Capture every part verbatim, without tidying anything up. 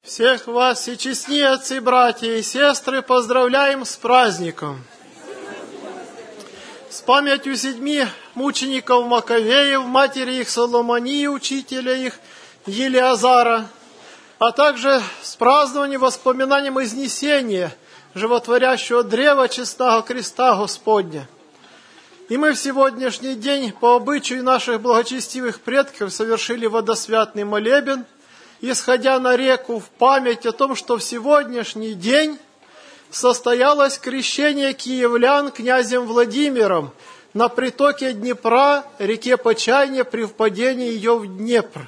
Всех вас, всечестные отцы, братья и сестры, поздравляем с праздником. С памятью седьми мучеников Маковеев, матери их Соломонии, учителя их Елиазара, а также с празднованием воспоминанием Изнесения, животворящего древа честного креста Господня. И мы в сегодняшний день, по обычаю наших благочестивых предков, совершили водосвятный молебен, исходя на реку в память о том, что в сегодняшний день состоялось крещение киевлян князем Владимиром на притоке Днепра, реке Почайне, при впадении ее в Днепр.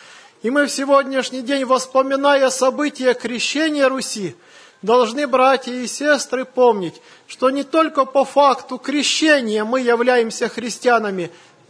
И мы в сегодняшний день, воспоминая события крещения Руси, должны, братья и сестры, помнить, что не только по факту крещения мы являемся христианами,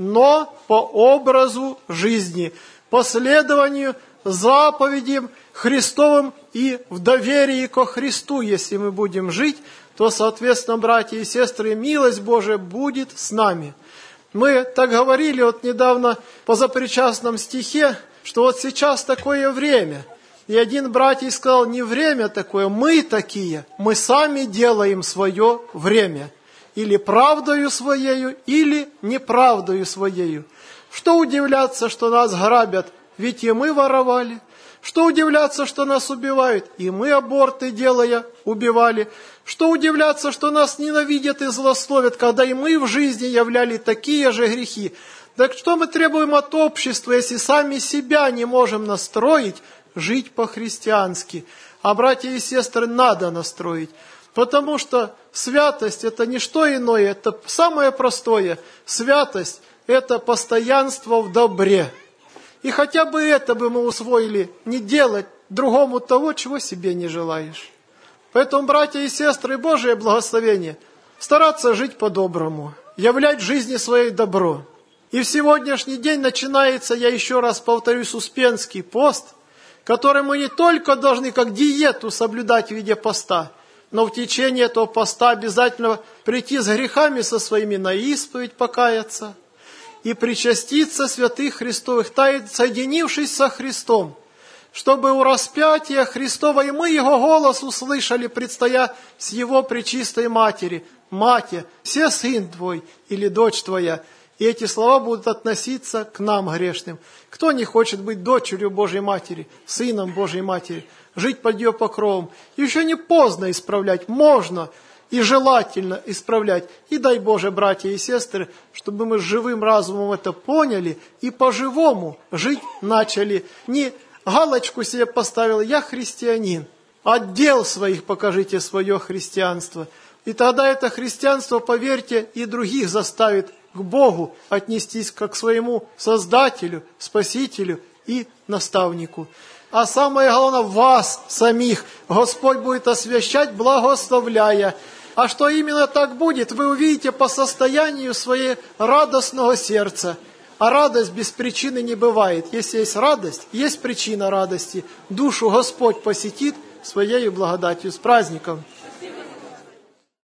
но по образу жизни, по следованию заповедям Христовым и в доверии ко Христу. Если мы будем жить, то, соответственно, братья и сестры, милость Божия будет с нами. Мы так говорили вот недавно по запричастном стихе, что вот сейчас такое время. И один братья сказал, не время такое, мы такие, мы сами делаем свое время. Или правдою своею, или неправдою своею. Что удивляться, что нас грабят? Ведь и мы воровали. Что удивляться, что нас убивают? И мы, аборты делая, убивали. Что удивляться, что нас ненавидят и злословят, когда и мы в жизни являли такие же грехи? Так что мы требуем от общества, если сами себя не можем настроить, жить по-христиански? А братья и сестры, надо настроить. Потому что святость – это не что иное, это самое простое. Святость – это постоянство в добре. И хотя бы это бы мы усвоили, не делать другому того, чего себе не желаешь. Поэтому, братья и сестры, Божие благословение, стараться жить по-доброму, являть в жизни своей добро. И в сегодняшний день начинается, я еще раз повторюсь, Успенский пост, который мы не только должны как диету соблюдать в виде поста, но в течение этого поста обязательно прийти с грехами со своими на исповедь, покаяться, и причаститься святых Христовых тайн, соединившись со Христом, чтобы у распятия Христова и мы Его голос услышали, предстоя с Его пречистой Матери: «Мате, се сын твой или дочь твоя». И эти слова будут относиться к нам, грешным. Кто не хочет быть дочерью Божьей Матери, сыном Божьей Матери, жить под ее покровом? Еще не поздно исправлять, можно и желательно исправлять. И дай Боже, братья и сестры, чтобы мы живым разумом это поняли и по-живому жить начали. Не галочку себе поставил: я христианин. От дел своих покажите свое христианство. И тогда это христианство, поверьте, и других заставит к Богу отнестись как к своему Создателю, Спасителю и Наставнику. А самое главное, вас самих Господь будет освящать, благословляя. А что именно так будет, вы увидите по состоянию своего радостного сердца. А радость без причины не бывает. Если есть радость, есть причина радости. Душу Господь посетит своей благодатью. С праздником!